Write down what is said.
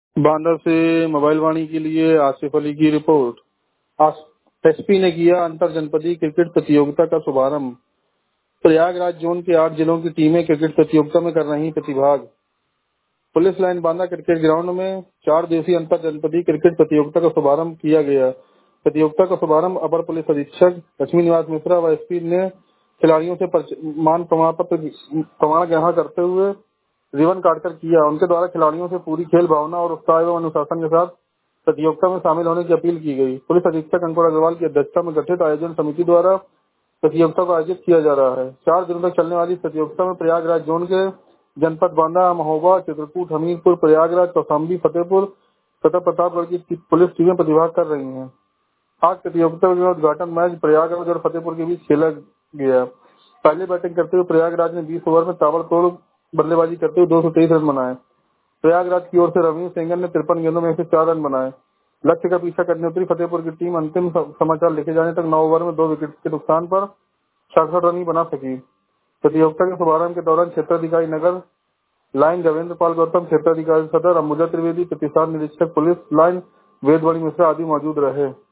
बांदा से मोबाइल वाणी के लिए आसिफ अली की रिपोर्ट। एसपी ने किया अंतर जनपदीय क्रिकेट प्रतियोगिता का शुभारंभ। प्रयागराज जोन के 8 जिलों की टीमें क्रिकेट प्रतियोगिता में कर रही प्रतिभाग। Police line Banda cricket ground में 4 दिवसीय अंतर जनपदीय क्रिकेट प्रतियोगिता का शुभारंभ किया गया। प्रतियोगिता का शुभारंभ अपर पुलिस अधीक्षक लक्ष्मी निवास मिश्रा व एसपी ने खिलाड़ियों से मान प्रमाण पत्र प्रमाण ग्रहण करते हुए रिबन काटकर किया। उनके द्वारा खिलाड़ियों से पूरी खेल भावना और उत्साह एवं अनुशासन के साथ प्रतियोगिता में शामिल होने की अपील की गई। पुलिस अधीक्षक अंकुर अग्रवाल की अध्यक्षता में गठित आयोजन समिति द्वारा प्रतियोगिता को आयोजित किया जा रहा है। 4 दिनों तक चलने वाली इस प्रतियोगिता में प्रयागराज जोन के जनपद बांदा, महोबा, चित्रकूट, हमीरपुर, प्रयागराज, कौशाम्बी, फतेहपुर तथा प्रतापगढ़ की पुलिस टीमें प्रतिभाग कर रही हैं। आज प्रतियोगिता का उद्घाटन मैच प्रयागराज और फतेहपुर के बीच खेला गया। पहले बैटिंग करते हुए प्रयागराज ने 20 ओवर में ताबड़तोड़ बल्लेबाजी करते हुए 223 रन बनाए। प्रयागराज की ओर से रवीन्द्र सेंगर ने 53 गेंदों में 104 रन बनाए। लक्ष्य का पीछा करने उतरी फतेहपुर की टीम अंतिम समाचार लिखे जाने तक 9 ओवर में 2 विकेट के नुकसान पर 66 रन ही बना सकी। प्रतियोगिता के शुभारंभ के दौरान क्षेत्राधिकारी नगर लाइन रविन्द्र पाल गौतम, क्षेत्राधिकारी सदर अंबुजा त्रिवेदी, प्रतिसाद निरीक्षक पुलिस लाइन वेदवाणी मिश्रा आदि मौजूद रहे।